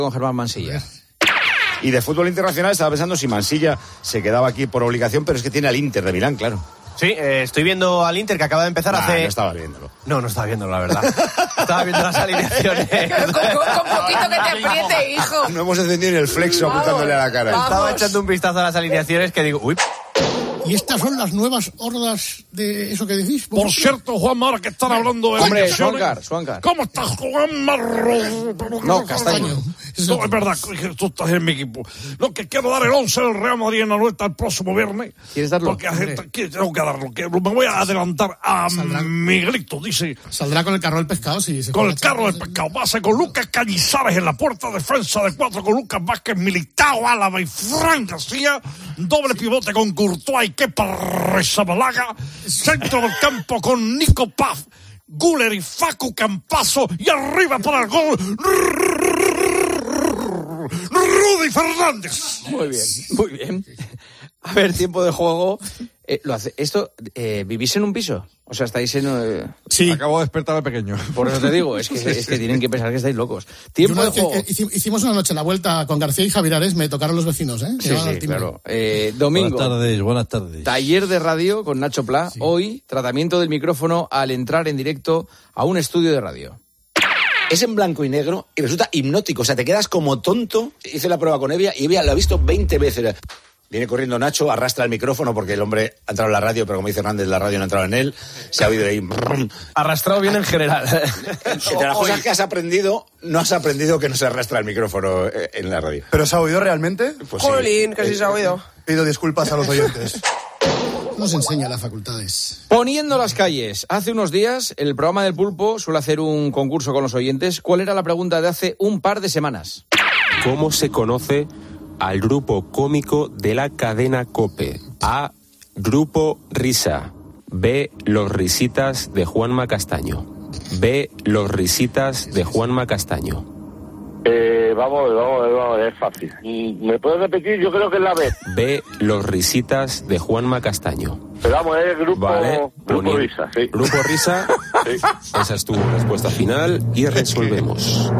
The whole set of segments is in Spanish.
con Germán Mansilla. Y de fútbol internacional estaba pensando si Mansilla se quedaba aquí por obligación, pero es que tiene al Inter de Milán, claro. Sí, estoy viendo al Inter que acaba de empezar hace... No estaba viéndolo. No estaba viéndolo, la verdad. Estaba viendo las alineaciones. Con poquito que te apriete, hijo. No hemos encendido ni el flexo apuntándole a la cara. Estaba echando un vistazo a las alineaciones que digo, uy... ¿Y estas son las nuevas hordas de eso que decís? Por cierto, Juanma, ahora que están hablando de... Hombre, Suancar. ¿Cómo estás, Juanma? No, Castaño. No, es verdad que tú estás en mi equipo. Lo que quiero dar el 11 del Real Madrid en la Nuelta el próximo viernes. ¿Quieres darlo? Porque tengo que darlo. Que me voy a adelantar a Miguelito, dice. Saldrá con el carro del pescado, sí. Con el carro del pescado. Base con Lucas Cañizares en la puerta, defensa de 4 con Lucas Vázquez, Militao, Álava y Fran García. Doble pivote con Courtois y Kepa Arrizabalaga. Centro del campo con Nico Paz, Güler y Facu Campazo. Y arriba para el gol, Rudy Fernández. Muy bien. A ver, tiempo de juego. ¿Vivís en un piso? O sea, estáis en... Sí. Acabo de despertar al pequeño. Por eso te digo, es que tienen que pensar que estáis locos. Tiempo de juego. Hicimos una noche la vuelta con García y Javier Ares, me tocaron los vecinos, ¿eh? Sí, claro. Domingo. Buenas tardes. Taller de radio con Nacho Pla. Sí. Hoy, tratamiento del micrófono al entrar en directo a un estudio de radio. Es en blanco y negro y resulta hipnótico. O sea, te quedas como tonto. Hice la prueba con Evia y Evia lo ha visto 20 veces. Viene corriendo Nacho, arrastra el micrófono porque el hombre ha entrado en la radio, pero como dice Hernández, la radio no ha entrado en él. Se ha oído ahí... Arrastrado bien en general. Entre las cosas que has aprendido, no has aprendido que no se arrastra el micrófono en la radio. ¿Pero se ha oído realmente? Pues Jolín, que sí se ha oído. Pido disculpas a los oyentes. Nos enseña las facultades. Poniendo las calles. Hace unos días, el programa del Pulpo suele hacer un concurso con los oyentes. ¿Cuál era la pregunta de hace un par de semanas? ¿Cómo se conoce al grupo cómico de la cadena COPE? A. Grupo Risa. B. Los Risitas de Juanma Castaño. B. Los Risitas de Juanma Castaño. Vamos, es fácil. ¿Me puedes repetir? Yo creo que es la B. B. Los Risitas de Juanma Castaño. Pero vamos, es el grupo, vale, grupo Risa, sí. Grupo Risa, sí. Esa es tu respuesta final y resolvemos.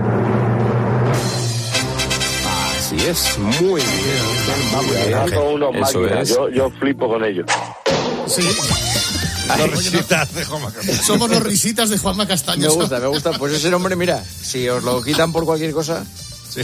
Así es, muy bien. Son unos máquinas, yo flipo con ellos. Sí. Los Risitas de Juanma Castaño. Somos los Risitas de Juanma Castaño. Me gusta. Pues ese nombre, mira, si os lo quitan por cualquier cosa... Sí.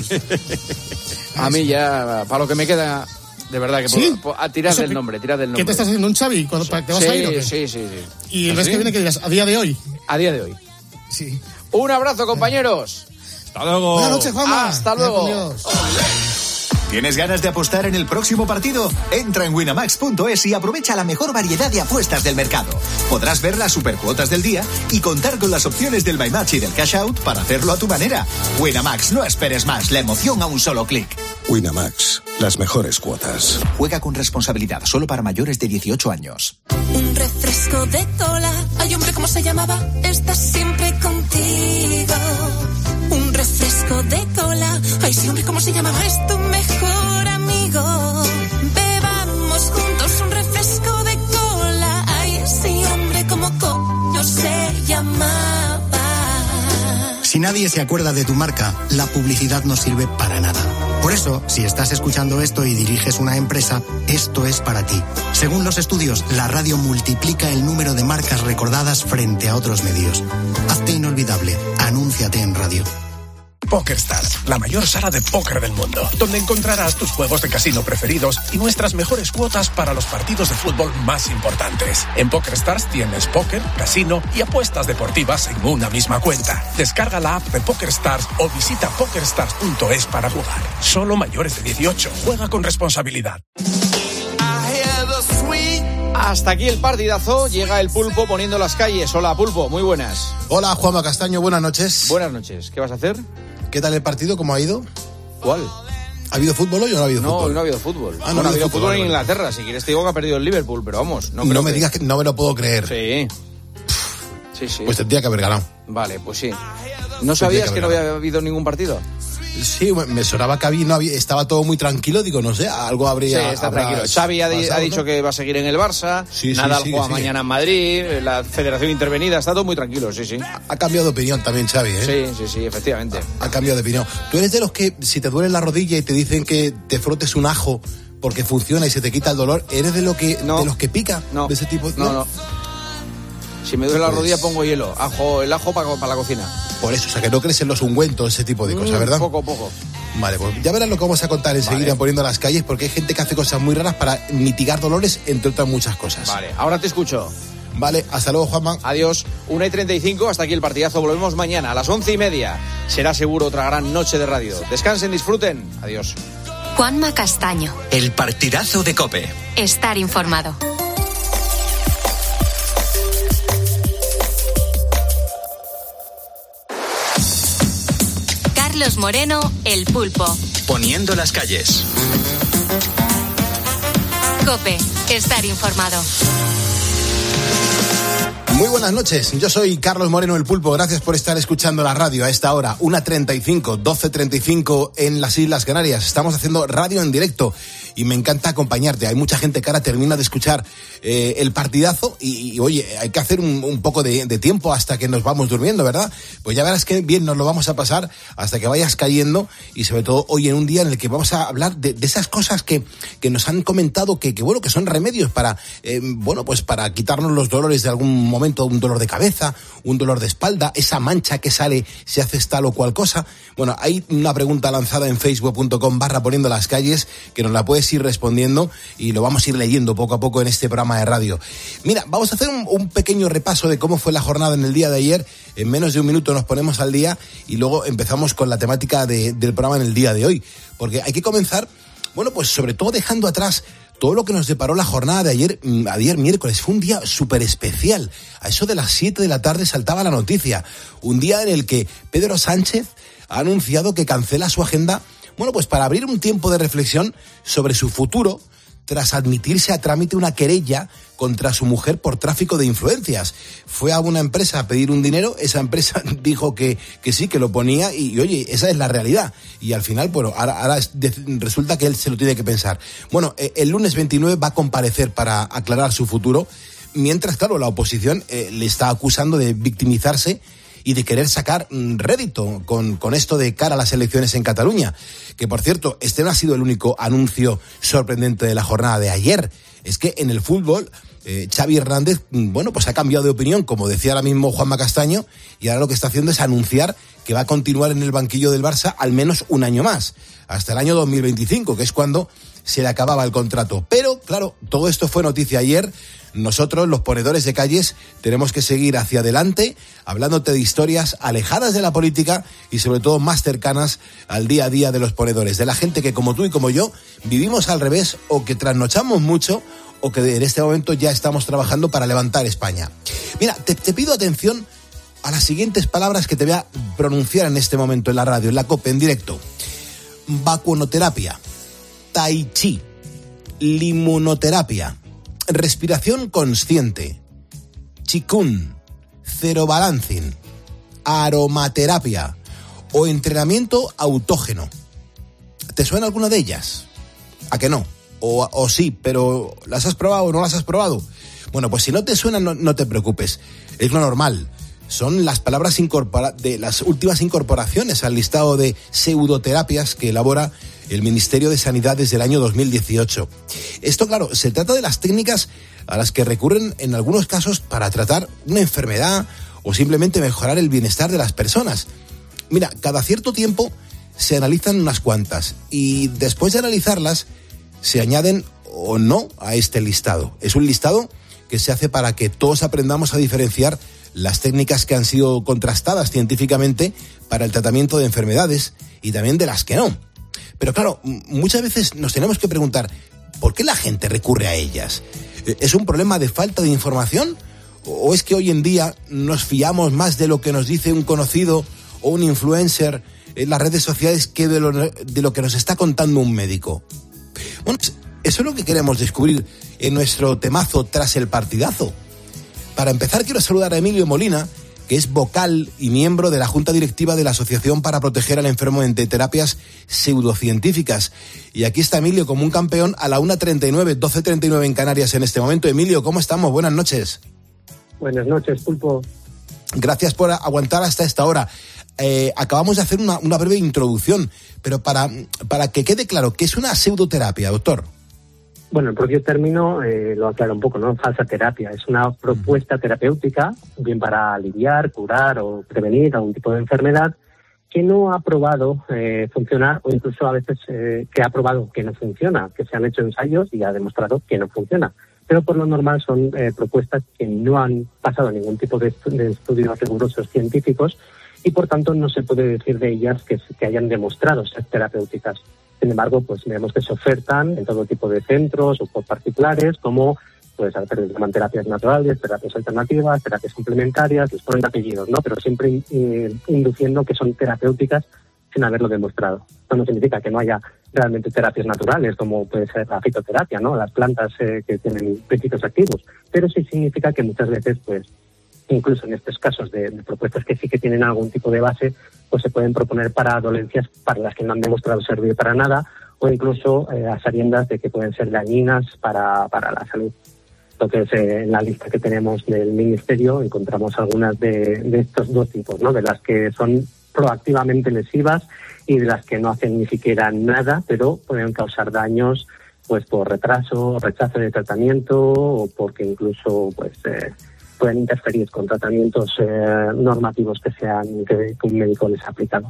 A mí ya, para lo que me queda, de verdad que ¿sí? tirad del nombre. ¿Qué te estás haciendo, un Xavi? ¿Para que te vas a ir o qué? Sí. ¿Y el mes que viene qué dirás? ¿A día de hoy? A día de hoy. Sí. Un abrazo, compañeros. Hasta luego. Buenas noches, Juanma. Hasta luego. ¿Tienes ganas de apostar en el próximo partido? Entra en winamax.es y aprovecha la mejor variedad de apuestas del mercado. Podrás ver las supercuotas del día y contar con las opciones del My Match y del Cash Out para hacerlo a tu manera. Winamax, no esperes más, la emoción a un solo clic. Winamax, las mejores cuotas. Juega con responsabilidad, solo para mayores de 18 años. Un refresco de cola. Ay, hombre, ¿cómo se llamaba? Está siempre contigo. Un refresco de cola. Ay, sí, hombre, ¿cómo se llamaba? Es tu mejor amigo. Bebamos juntos un refresco de cola. Ay, sí, hombre, ¿cómo coño se llamaba? Si nadie se acuerda de tu marca, la publicidad no sirve para nada. Por eso, si estás escuchando esto y diriges una empresa, esto es para ti. Según los estudios, la radio multiplica el número de marcas recordadas frente a otros medios. Hazte inolvidable. Anúnciate en radio. PokerStars, la mayor sala de póker del mundo, donde encontrarás tus juegos de casino preferidos y nuestras mejores cuotas para los partidos de fútbol más importantes. En PokerStars tienes póker, casino y apuestas deportivas en una misma cuenta. Descarga la app de PokerStars o visita pokerstars.es para jugar. Solo mayores de 18. Juega con responsabilidad. Hasta aquí el partidazo, llega el Pulpo poniendo las calles. Hola, Pulpo, muy buenas. Hola, Juanma Castaño, buenas noches. Buenas noches, ¿qué vas a hacer? ¿Qué tal el partido? ¿Cómo ha ido? ¿Cuál? ¿Ha habido fútbol hoy o no ha habido fútbol? No ha habido fútbol. No ha habido fútbol en Inglaterra. Si quieres te digo que ha perdido el Liverpool, pero vamos. No me digas que no me lo puedo creer. Sí. Pues tendría que haber ganado. Vale, pues sí. ¿No sabías que no había habido ningún partido? Sí, me sonaba que estaba todo muy tranquilo, digo, no sé, algo habría... Sí, está tranquilo. Xavi ha dicho que va a seguir en el Barça, Nadal juega mañana en Madrid, la federación intervenida, está todo muy tranquilo, sí. Ha cambiado de opinión también Xavi, ¿eh? Sí, efectivamente. Ha cambiado de opinión. ¿Tú eres de los que, si te duele la rodilla y te dicen que te frotes un ajo porque funciona y se te quita el dolor, eres de los que pica? No. ¿De ese tipo? No. Si me duele la rodilla pongo hielo, el ajo para la cocina. Por eso, o sea, que no crees en los ungüentos, ese tipo de cosas, ¿verdad? Poco. Vale, pues ya verás lo que vamos a contar enseguida poniendo a las calles, porque hay gente que hace cosas muy raras para mitigar dolores, entre otras muchas cosas. Vale, ahora te escucho. Vale, hasta luego, Juanma. Adiós. 1:35, hasta aquí el partidazo. Volvemos mañana a las 11:30. Será seguro otra gran noche de radio. Descansen, disfruten. Adiós. Juanma Castaño. El partidazo de COPE. Estar informado. Carlos Moreno, El Pulpo. Poniendo las calles. COPE. Estar informado. Muy buenas noches, yo soy Carlos Moreno El Pulpo, gracias por estar escuchando la radio a esta hora, 1:35, 12:35 en las Islas Canarias. Estamos haciendo radio en directo y me encanta acompañarte. Hay mucha gente que ahora termina de escuchar el partidazo y oye, hay que hacer un poco de tiempo hasta que nos vamos durmiendo, ¿verdad? Pues ya verás que bien nos lo vamos a pasar hasta que vayas cayendo y sobre todo hoy en un día en el que vamos a hablar de esas cosas que nos han comentado que son remedios para, pues para quitarnos los dolores de algún momento, un dolor de cabeza, un dolor de espalda, esa mancha que sale si haces tal o cual cosa. Bueno, hay una pregunta lanzada en facebook.com/poniendo las calles que nos la puedes ir respondiendo y lo vamos a ir leyendo poco a poco en este programa de radio. Mira, vamos a hacer un pequeño repaso de cómo fue la jornada en el día de ayer. En menos de un minuto nos ponemos al día y luego empezamos con la temática del programa en el día de hoy. Porque hay que comenzar, pues sobre todo dejando atrás todo lo que nos deparó la jornada de ayer miércoles. Fue un día súper especial. A eso de las 7 de la tarde saltaba la noticia. Un día en el que Pedro Sánchez ha anunciado que cancela su agenda, pues para abrir un tiempo de reflexión sobre su futuro, tras admitirse a trámite una querella contra su mujer por tráfico de influencias. Fue a una empresa a pedir un dinero, esa empresa dijo que sí, que lo ponía y oye, esa es la realidad. Y al final, ahora resulta que él se lo tiene que pensar. El lunes 29 va a comparecer para aclarar su futuro, mientras, claro, la oposición le está acusando de victimizarse y de querer sacar rédito con esto de cara a las elecciones en Cataluña. Que, por cierto, este no ha sido el único anuncio sorprendente de la jornada de ayer. Es que en el fútbol, Xavi Hernández, ha cambiado de opinión, como decía ahora mismo Juanma Castaño, y ahora lo que está haciendo es anunciar que va a continuar en el banquillo del Barça al menos un año más, hasta el año 2025, que es cuando se le acababa el contrato. Pero, claro, todo esto fue noticia ayer. Nosotros, los ponedores de calles, tenemos que seguir hacia adelante, hablándote de historias alejadas de la política y sobre todo más cercanas al día a día de los ponedores, de la gente que como tú y como yo vivimos al revés o que trasnochamos mucho o que en este momento ya estamos trabajando para levantar España. Mira, te pido atención a las siguientes palabras que te voy a pronunciar en este momento en la radio, en la COPE, en directo. Vacuonoterapia, tai chi, limunoterapia, respiración consciente, Qigong, cerobalancing, aromaterapia o entrenamiento autógeno. ¿Te suena alguna de ellas? ¿A que no? O sí, pero ¿las has probado o no las has probado? Pues si no te suenan, no te preocupes. Es lo normal. Son las palabras de las últimas incorporaciones al listado de pseudoterapias que elabora el Ministerio de Sanidad desde el año 2018. Esto, claro, se trata de las técnicas a las que recurren en algunos casos para tratar una enfermedad o simplemente mejorar el bienestar de las personas. Mira, cada cierto tiempo se analizan unas cuantas y después de analizarlas se añaden o no a este listado. Es un listado que se hace para que todos aprendamos a diferenciar las técnicas que han sido contrastadas científicamente para el tratamiento de enfermedades y también de las que no. Pero claro, muchas veces nos tenemos que preguntar, ¿por qué la gente recurre a ellas? ¿Es un problema de falta de información? ¿O es que hoy en día nos fiamos más de lo que nos dice un conocido o un influencer en las redes sociales que de lo que nos está contando un médico? Eso es lo que queremos descubrir en nuestro temazo Tras el partidazo. Para empezar, quiero saludar a Emilio Molina, que es vocal y miembro de la Junta Directiva de la Asociación para Proteger al Enfermo de Terapias Pseudocientíficas. Y aquí está Emilio como un campeón a la 1:39, 12:39 en Canarias en este momento. Emilio, ¿cómo estamos? Buenas noches. Buenas noches, Pulpo. Gracias por aguantar hasta esta hora. Acabamos de hacer una breve introducción, pero para que quede claro, ¿qué es una pseudoterapia, doctor? Bueno, el propio término lo aclara un poco, ¿no? Falsa terapia. Es una propuesta terapéutica, bien para aliviar, curar o prevenir algún tipo de enfermedad que no ha probado funcionar, o incluso a veces que ha probado que no funciona, que se han hecho ensayos y ha demostrado que no funciona. Pero por lo normal son propuestas que no han pasado ningún tipo de estudios rigurosos científicos y por tanto no se puede decir de ellas que hayan demostrado ser terapéuticas. Sin embargo, pues vemos que se ofertan en todo tipo de centros o por particulares, como pues a veces llaman terapias naturales, terapias alternativas, terapias complementarias, les ponen apellidos, ¿no? Pero siempre induciendo que son terapéuticas sin haberlo demostrado. Esto no significa que no haya realmente terapias naturales, como puede ser la fitoterapia, ¿no? Las plantas que tienen principios activos. Pero sí significa que muchas veces, pues, incluso en estos casos de propuestas que sí que tienen algún tipo de base, pues se pueden proponer para dolencias para las que no han demostrado servir para nada, o incluso a sabiendas de que pueden ser dañinas para la salud. Entonces, en la lista que tenemos del Ministerio encontramos algunas de estos dos tipos, ¿no? De las que son proactivamente lesivas y de las que no hacen ni siquiera nada, pero pueden causar daños pues por retraso, rechazo de tratamiento, o porque incluso pues pueden interferir con tratamientos normativos que un médico les ha aplicado.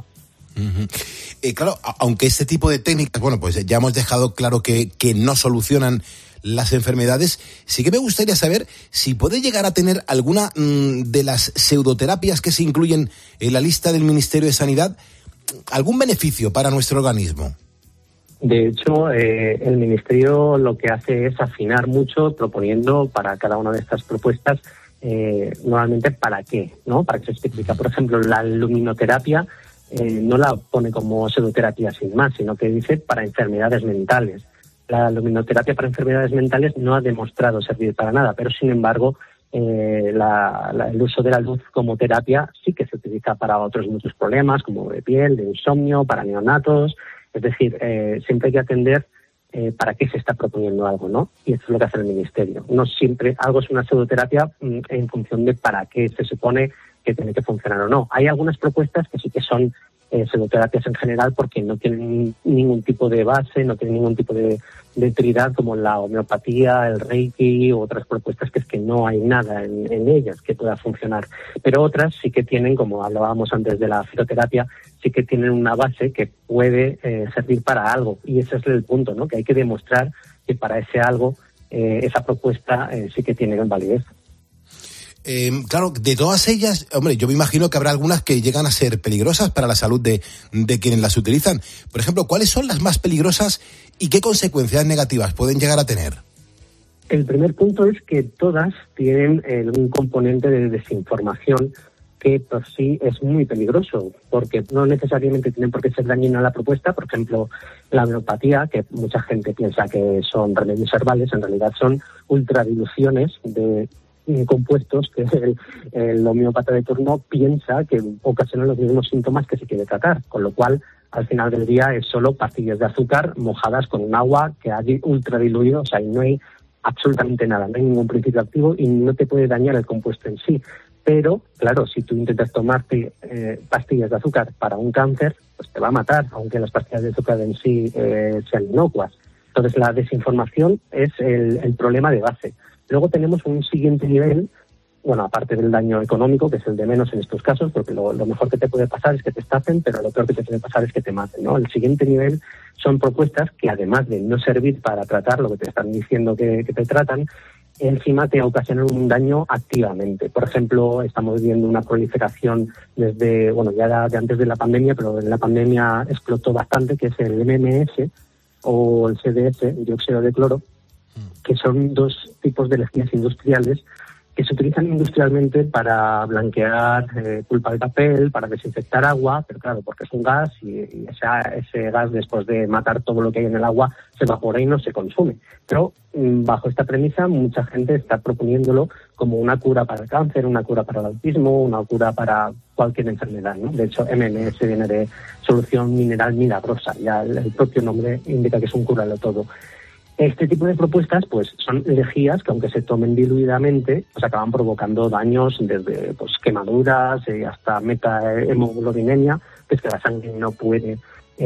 Claro, aunque este tipo de técnicas, bueno, pues ya hemos dejado claro que no solucionan las enfermedades, sí que me gustaría saber si puede llegar a tener alguna de las pseudoterapias que se incluyen en la lista del Ministerio de Sanidad algún beneficio para nuestro organismo. De hecho, el Ministerio lo que hace es afinar mucho, proponiendo para cada una de estas propuestas normalmente para qué, ¿no? Para que se especifica. Por ejemplo, la luminoterapia no la pone como pseudoterapia sin más, sino que dice para enfermedades mentales. La luminoterapia para enfermedades mentales no ha demostrado servir para nada, pero sin embargo el uso de la luz como terapia sí que se utiliza para otros muchos problemas, como de piel, de insomnio, para neonatos. Es decir, siempre hay que atender para qué se está proponiendo algo, ¿no? Y eso es lo que hace el Ministerio. No siempre algo es una pseudoterapia en función de para qué se supone que tiene que funcionar o no. Hay algunas propuestas que sí que son pseudoterapias en general porque no tienen ningún tipo de base, no tienen ningún tipo de utilidad, como la homeopatía, el reiki u otras propuestas que es que no hay nada en ellas que pueda funcionar. Pero otras sí que tienen, como hablábamos antes de la fitoterapia, sí que tienen una base que puede servir para algo. Y ese es el punto, ¿no? Que hay que demostrar que para ese algo esa propuesta sí que tiene validez. Claro, de todas ellas, hombre, yo me imagino que habrá algunas que llegan a ser peligrosas para la salud de quienes las utilizan. Por ejemplo, ¿cuáles son las más peligrosas y qué consecuencias negativas pueden llegar a tener? El primer punto es que todas tienen un componente de desinformación que por sí es muy peligroso, porque no necesariamente tienen por qué ser dañina la propuesta. Por ejemplo, la homeopatía, que mucha gente piensa que son remedios herbales, en realidad son ultradiluciones de compuestos que el homeópata de turno piensa que ocasionan los mismos síntomas que se quiere tratar, con lo cual al final del día es solo pastillas de azúcar mojadas con un agua que ha ultra diluido, o sea, y no hay absolutamente nada, no hay ningún principio activo y no te puede dañar el compuesto en sí. Pero, claro, si tú intentas tomarte pastillas de azúcar para un cáncer, pues te va a matar, aunque las pastillas de azúcar en sí sean inocuas. Entonces la desinformación es el problema de base. Luego tenemos un siguiente nivel, bueno, aparte del daño económico, que es el de menos en estos casos, porque lo mejor que te puede pasar es que te estafen, pero lo peor que te puede pasar es que te maten, ¿no? El siguiente nivel son propuestas que, además de no servir para tratar lo que te están diciendo que te tratan, encima te ocasionan un daño activamente. Por ejemplo, estamos viendo una proliferación desde, bueno, ya de antes de la pandemia, pero en la pandemia explotó bastante, que es el MMS o el CDS, dióxido de cloro, que son dos tipos de energías industriales que se utilizan industrialmente para blanquear pulpa de papel, para desinfectar agua, pero claro, porque es un gas y ese gas, después de matar todo lo que hay en el agua, se evapora y no se consume. Pero bajo esta premisa, mucha gente está proponiéndolo como una cura para el cáncer, una cura para el autismo, una cura para cualquier enfermedad, ¿no? De hecho, MMS viene de solución mineral milagrosa, ya el propio nombre indica que es un curarlo todo. Este tipo de propuestas pues son lejías que, aunque se tomen diluidamente, pues acaban provocando daños desde pues quemaduras hasta metahemoglobinemia, que es que la sangre no puede,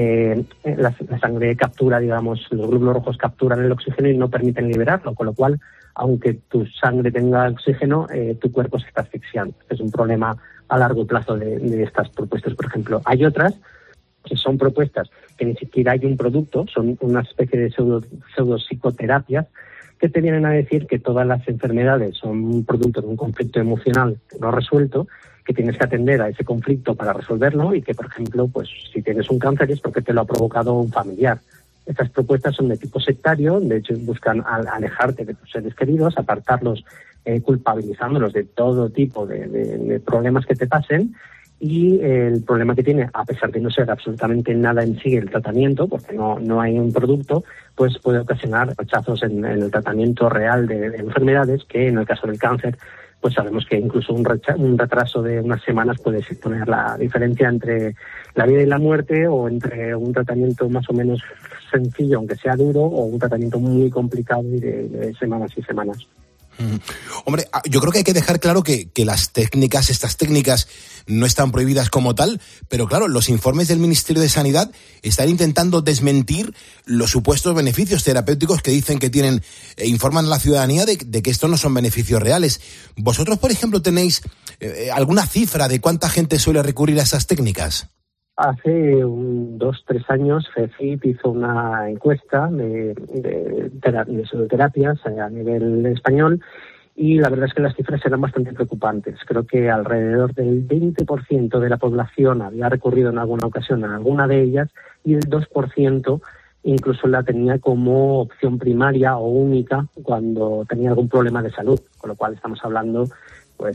la sangre captura, digamos, los glóbulos rojos capturan el oxígeno y no permiten liberarlo, con lo cual, aunque tu sangre tenga oxígeno, tu cuerpo se está asfixiando. Este es un problema a largo plazo de estas propuestas, por ejemplo. Hay otras que son propuestas que ni siquiera hay un producto, son una especie de pseudopsicoterapias que te vienen a decir que todas las enfermedades son un producto de un conflicto emocional no resuelto, que tienes que atender a ese conflicto para resolverlo y que, por ejemplo, pues si tienes un cáncer es porque te lo ha provocado un familiar. Estas propuestas son de tipo sectario, de hecho buscan alejarte de tus seres queridos, apartarlos culpabilizándolos de todo tipo de problemas que te pasen. Y el problema que tiene, a pesar de no ser absolutamente nada en sí el tratamiento, porque no hay un producto, pues puede ocasionar rechazos en el tratamiento real de enfermedades, que en el caso del cáncer, pues sabemos que incluso un retraso de unas semanas puede suponer la diferencia entre la vida y la muerte, o entre un tratamiento más o menos sencillo, aunque sea duro, o un tratamiento muy complicado y de semanas y semanas. Hombre, yo creo que hay que dejar claro que estas técnicas no están prohibidas como tal, pero claro, los informes del Ministerio de Sanidad están intentando desmentir los supuestos beneficios terapéuticos que dicen que tienen e informan a la ciudadanía de que estos no son beneficios reales. ¿Vosotros, por ejemplo, tenéis alguna cifra de cuánta gente suele recurrir a esas técnicas? Hace 2-3 años FECIP hizo una encuesta de pseudoterapias a nivel español y la verdad es que las cifras eran bastante preocupantes. Creo que alrededor del 20% de la población había recurrido en alguna ocasión a alguna de ellas y el 2% incluso la tenía como opción primaria o única cuando tenía algún problema de salud, con lo cual estamos hablando pues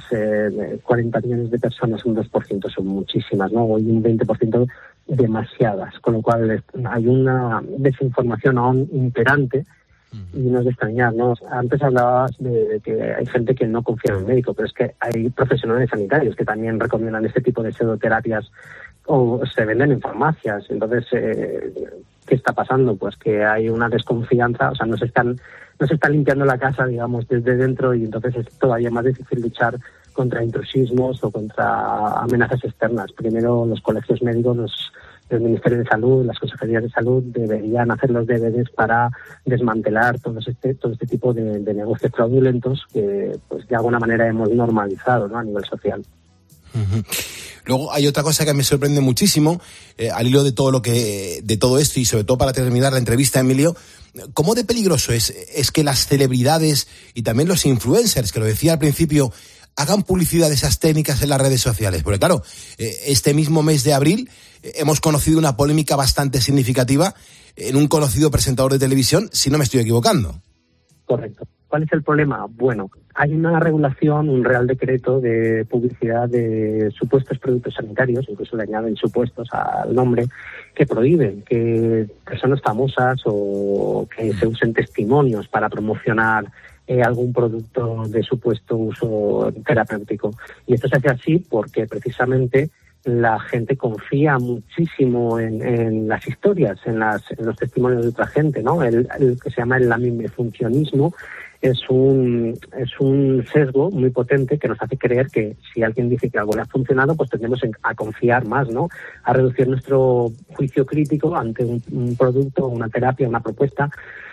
40 millones de personas, un 2% son muchísimas, ¿no? Y un 20% demasiadas, con lo cual hay una desinformación aún imperante y no es de extrañar, ¿no? Antes hablabas de que hay gente que no confía en el médico, pero es que hay profesionales sanitarios que también recomiendan este tipo de pseudoterapias o se venden en farmacias. Entonces, ¿qué está pasando? Pues que hay una desconfianza, o sea, no se están limpiando la casa, digamos, desde dentro, y entonces es todavía más difícil luchar contra intrusismos o contra amenazas externas. Primero, los colegios médicos, el Ministerio de Salud, las consejerías de salud deberían hacer los deberes para desmantelar todo este tipo de negocios fraudulentos que, pues, de alguna manera hemos normalizado, ¿no?, a nivel social. Uh-huh. Luego hay otra cosa que me sorprende muchísimo, al hilo de todo esto y sobre todo para terminar la entrevista, Emilio, ¿cómo de peligroso es que las celebridades y también los influencers, que lo decía al principio, hagan publicidad de esas técnicas en las redes sociales? Porque claro, este mismo mes de abril hemos conocido una polémica bastante significativa en un conocido presentador de televisión, si no me estoy equivocando. Correcto. ¿Cuál es el problema? Bueno, hay una regulación, un real decreto de publicidad de supuestos productos sanitarios, incluso le añaden supuestos al nombre, que prohíben que personas famosas o que se usen testimonios para promocionar algún producto de supuesto uso terapéutico. Y esto se hace así porque precisamente la gente confía muchísimo en las historias, en los testimonios de otra gente, ¿no? El que se llama el lamimefuncionismo es un sesgo muy potente que nos hace creer que si alguien dice que algo le ha funcionado, pues tendemos a confiar más, ¿no? A reducir nuestro juicio crítico ante un producto, una terapia, una propuesta.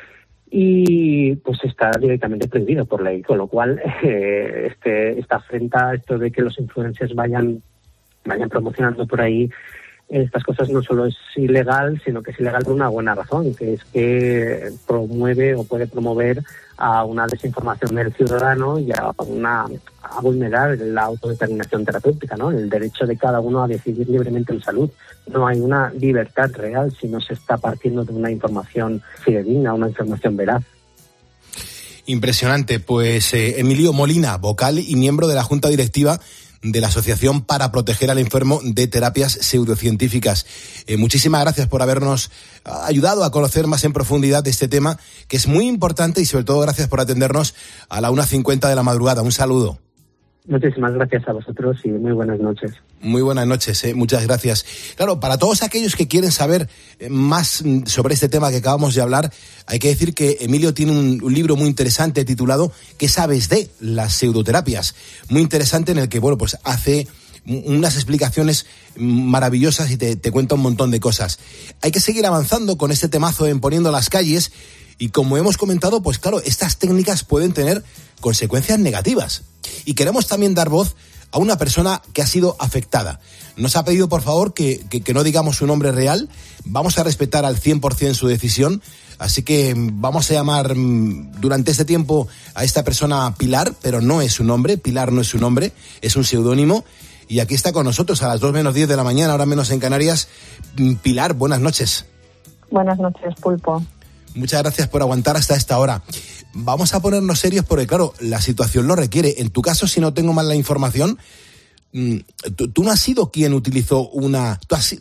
Y pues está directamente prohibido por ley, con lo cual esta afrenta, esto de que los influencers vayan promocionando por ahí estas cosas, no solo es ilegal, sino que es ilegal por una buena razón, que es que promueve o puede promover a una desinformación del ciudadano y a vulnerar la autodeterminación terapéutica, ¿no? El derecho de cada uno a decidir libremente en salud. No hay una libertad real si no se está partiendo de una información fidedigna, una información veraz. Impresionante. Pues Emilio Molina, vocal y miembro de la Junta Directiva de la Asociación para Proteger al Enfermo de Terapias Pseudocientíficas. Muchísimas gracias por habernos ayudado a conocer más en profundidad de este tema, que es muy importante, y sobre todo gracias por atendernos a la 1:50 de la madrugada. Un saludo. Muchísimas gracias a vosotros y muy buenas noches. Muy buenas noches, muchas gracias. Claro, para todos aquellos que quieren saber más sobre este tema que acabamos de hablar, hay que decir que Emilio tiene un libro muy interesante titulado ¿Qué sabes de las pseudoterapias? Muy interesante, en el que, bueno, pues hace unas explicaciones maravillosas y te cuenta un montón de cosas. Hay que seguir avanzando con este temazo en Poniendo las Calles, y como hemos comentado, pues claro, estas técnicas pueden tener consecuencias negativas. Y queremos también dar voz a una persona que ha sido afectada. Nos ha pedido, por favor, que no digamos su nombre real. Vamos a respetar al 100% su decisión. Así que vamos a llamar durante este tiempo a esta persona Pilar, pero no es su nombre. Pilar no es su nombre, es un seudónimo. Y aquí está con nosotros a las 2:10 de la mañana, ahora menos en Canarias. Pilar, buenas noches. Buenas noches, Pulpo. Muchas gracias por aguantar hasta esta hora. Vamos a ponernos serios porque, claro, la situación lo requiere. En tu caso, si no tengo mal la información, tú no has sido quien utilizó una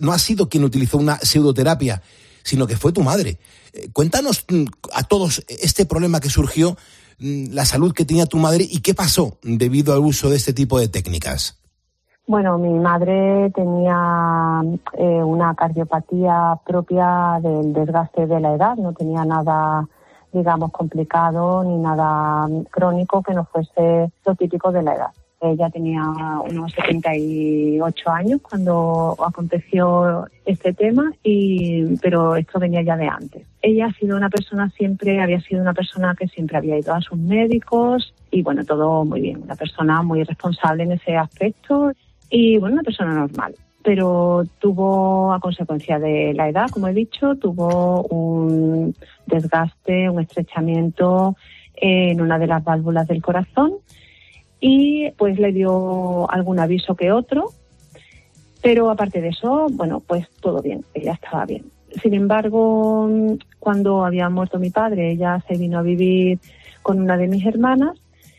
pseudoterapia, sino que fue tu madre. Cuéntanos a todos este problema que surgió, la salud que tenía tu madre y qué pasó debido al uso de este tipo de técnicas. Bueno, mi madre tenía una cardiopatía propia del desgaste de la edad, no tenía nada, digamos, complicado ni nada crónico que no fuese lo típico de la edad. Ella tenía unos 78 años cuando aconteció este tema, pero esto venía ya de antes. Ella había sido una persona que siempre había ido a sus médicos y bueno, todo muy bien, una persona muy responsable en ese aspecto. Y bueno, una persona normal, pero tuvo, a consecuencia de la edad, como he dicho, tuvo un desgaste, un estrechamiento en una de las válvulas del corazón y pues le dio algún aviso que otro, pero aparte de eso, bueno, pues todo bien, ella estaba bien. Sin embargo, cuando había muerto mi padre, ella se vino a vivir con una de mis hermanas.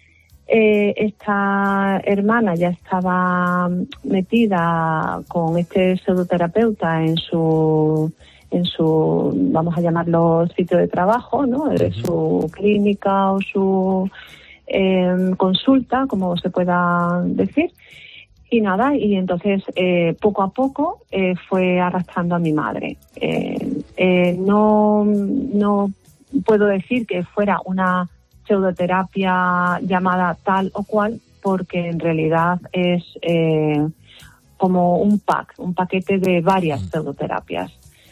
Esta hermana ya estaba metida con este pseudoterapeuta en su vamos a llamarlo sitio de trabajo, ¿no? Su clínica o su consulta, como se pueda decir. Y nada, y entonces poco a poco fue arrastrando a mi madre. No puedo decir que fuera una pseudoterapia llamada tal o cual, porque en realidad es como un paquete de varias pseudoterapias,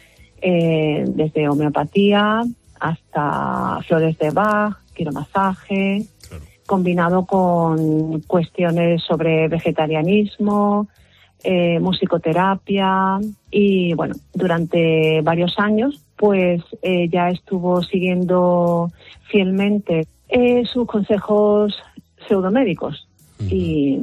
desde homeopatía hasta flores de Bach, quiromasaje, combinado con cuestiones sobre vegetarianismo, musicoterapia y bueno, durante varios años pues ya estuvo siguiendo fielmente sus consejos pseudomédicos y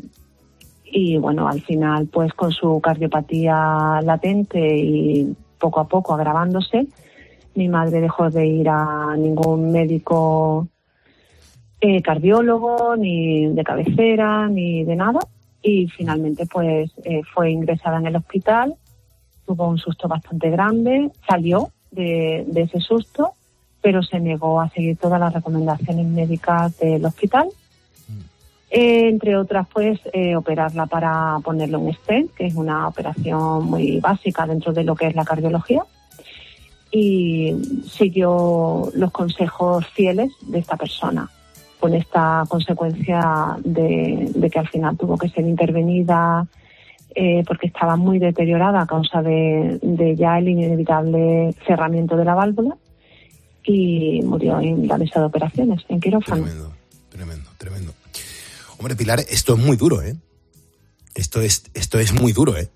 bueno, al final pues con su cardiopatía latente y poco a poco agravándose, mi madre dejó de ir a ningún médico cardiólogo, ni de cabecera, ni de nada, y finalmente pues fue ingresada en el hospital, tuvo un susto bastante grande, salió de ese susto, pero se negó a seguir todas las recomendaciones médicas del hospital, entre otras pues operarla para ponerle un stent, que es una operación muy básica dentro de lo que es la cardiología, y siguió los consejos fieles de esta persona, con esta consecuencia de que al final tuvo que ser intervenida porque estaba muy deteriorada a causa de ya el inevitable cerramiento de la válvula, y murió en la mesa de operaciones, en quirófano. Tremendo. Hombre, Pilar, esto es muy duro, ¿eh? Esto es muy duro, ¿eh?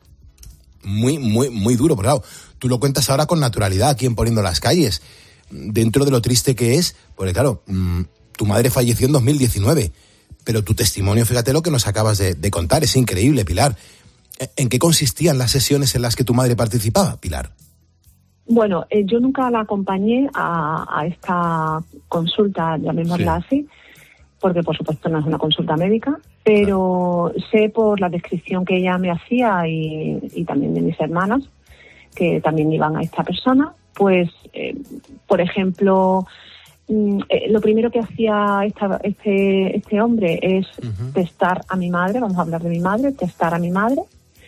Muy duro, pero claro, tú lo cuentas ahora con naturalidad aquí en Poniendo las Calles, dentro de lo triste que es, porque claro, tu madre falleció en 2019, pero tu testimonio, fíjate lo que nos acabas de contar, es increíble, Pilar. ¿En qué consistían las sesiones en las que tu madre participaba, Pilar? Bueno, yo nunca la acompañé a esta consulta, llamémosla así, porque por supuesto no es una consulta médica, pero sé por la descripción que ella me hacía y también de mis hermanas, que también iban a esta persona, pues, por ejemplo, lo primero que hacía este hombre es testar a mi madre, vamos a hablar de mi madre, testar a mi madre.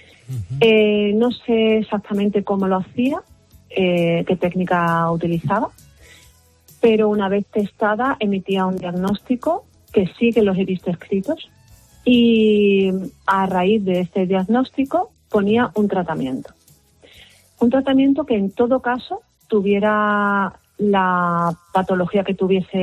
No sé exactamente cómo lo hacía, qué técnica utilizaba, pero una vez testada emitía un diagnóstico que sí que los he visto escritos y a raíz de este diagnóstico ponía un tratamiento que en todo caso tuviera la patología que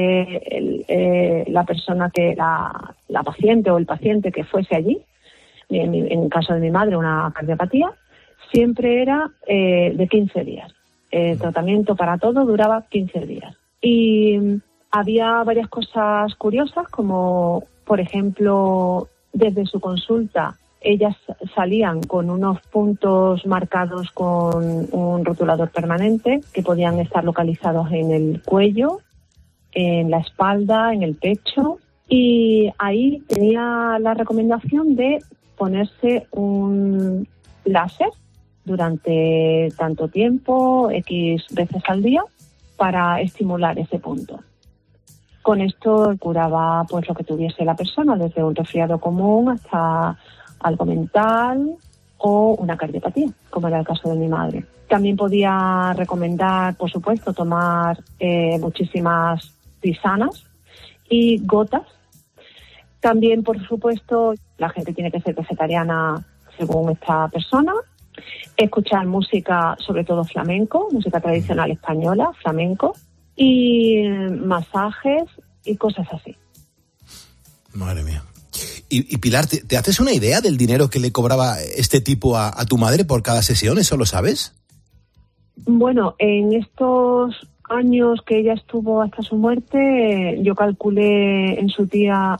tuviese la persona que la paciente o el paciente que fuese allí. En el caso de mi madre, una cardiopatía, siempre era de 15 días. El tratamiento para todo duraba 15 días. Y había varias cosas curiosas, como, por ejemplo, desde su consulta, ellas salían con unos puntos marcados con un rotulador permanente que podían estar localizados en el cuello, en la espalda, en el pecho. Y ahí tenía la recomendación de ponerse un láser durante tanto tiempo, X veces al día, para estimular ese punto. Con esto curaba pues lo que tuviese la persona, desde un resfriado común hasta algo mental o una cardiopatía, como era el caso de mi madre. También podía recomendar, por supuesto, tomar muchísimas tisanas y gotas. También, por supuesto, la gente tiene que ser vegetariana según esta persona. Escuchar música, sobre todo flamenco, música tradicional española, flamenco, y masajes y cosas así. Madre mía. Y Pilar, ¿te haces una idea del dinero que le cobraba este tipo a tu madre por cada sesión? ¿Eso lo sabes? Bueno, en estos años que ella estuvo hasta su muerte, yo calculé en su día,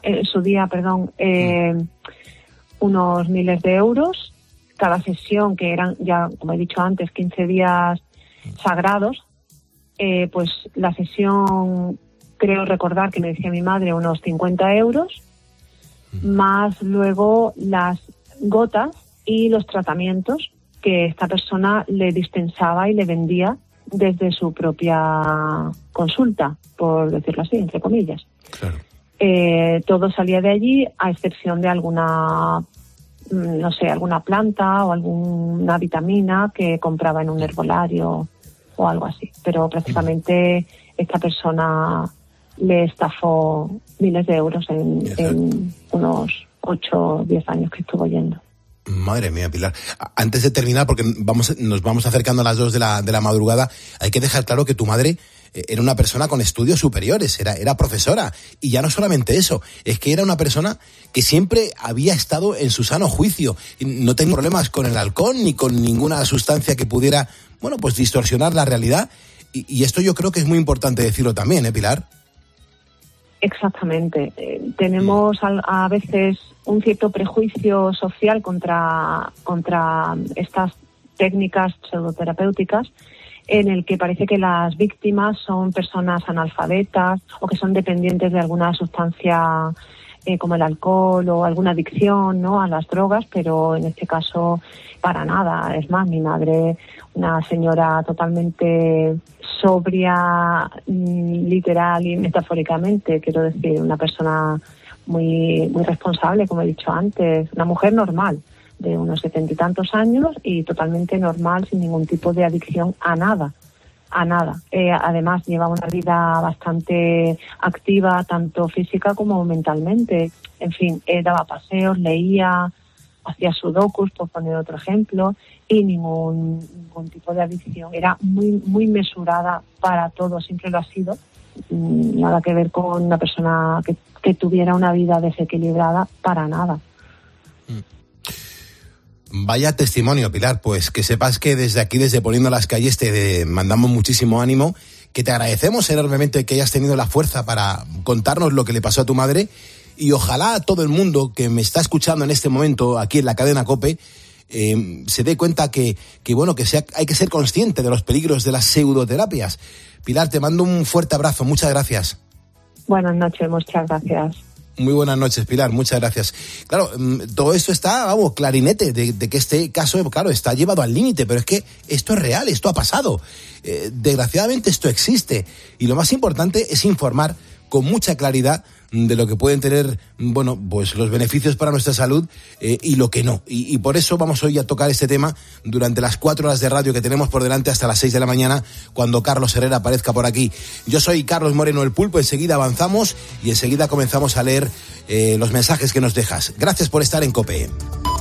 unos miles de euros. Cada sesión, que eran ya, como he dicho antes, 15 días sagrados, pues la sesión, creo recordar que me decía mi madre, unos 50 euros, más luego las gotas y los tratamientos que esta persona le dispensaba y le vendía desde su propia consulta, por decirlo así, entre comillas. Claro. Todo salía de allí, a excepción de alguna planta o alguna vitamina que compraba en un herbolario o algo así. Pero prácticamente esta persona le estafó miles de euros en unos 8 o 10 años que estuvo yendo. Madre mía, Pilar. Antes de terminar, porque nos vamos acercando a las 2 de la madrugada, hay que dejar claro que tu madre era una persona con estudios superiores, era profesora. Y ya no solamente eso, es que era una persona que siempre había estado en su sano juicio. No tenía problemas con el alcohol ni con ninguna sustancia que pudiera, pues distorsionar la realidad. Y esto yo creo que es muy importante decirlo también, Pilar. Exactamente. Tenemos a veces un cierto prejuicio social contra estas técnicas pseudoterapéuticas, en el que parece que las víctimas son personas analfabetas o que son dependientes de alguna sustancia como el alcohol o alguna adicción, ¿no?, a las drogas, pero en este caso para nada. Es más, mi madre, una señora totalmente sobria, literal y metafóricamente, quiero decir, una persona muy, muy responsable, como he dicho antes, una mujer normal, de unos 70 y tantos años y totalmente normal, sin ningún tipo de adicción a nada. Además, lleva una vida bastante activa, tanto física como mentalmente. En fin, daba paseos, leía, hacía sudokus, por poner otro ejemplo, y ningún tipo de adicción. Era muy, muy mesurada para todo, siempre lo ha sido. Nada que ver con una persona que tuviera una vida desequilibrada, para nada. Vaya testimonio, Pilar, pues que sepas que desde aquí, desde Poniendo las Calles, te mandamos muchísimo ánimo, que te agradecemos enormemente que hayas tenido la fuerza para contarnos lo que le pasó a tu madre, y ojalá a todo el mundo que me está escuchando en este momento aquí en la cadena COPE se dé cuenta que hay que ser consciente de los peligros de las pseudoterapias. Pilar, te mando un fuerte abrazo, muchas gracias. Buenas noches, muchas gracias. Muy buenas noches, Pilar, muchas gracias. Claro, todo esto está, clarinete, de que este caso, claro, está llevado al límite, pero es que esto es real, esto ha pasado. Desgraciadamente esto existe. Y lo más importante es informar con mucha claridad de lo que pueden tener, pues los beneficios para nuestra salud y lo que no. Y por eso vamos hoy a tocar este tema durante las 4 horas de radio que tenemos por delante hasta las 6 de la mañana, cuando Carlos Herrera aparezca por aquí. Yo soy Carlos Moreno, el Pulpo. Enseguida avanzamos y enseguida comenzamos a leer los mensajes que nos dejas. Gracias por estar en COPE.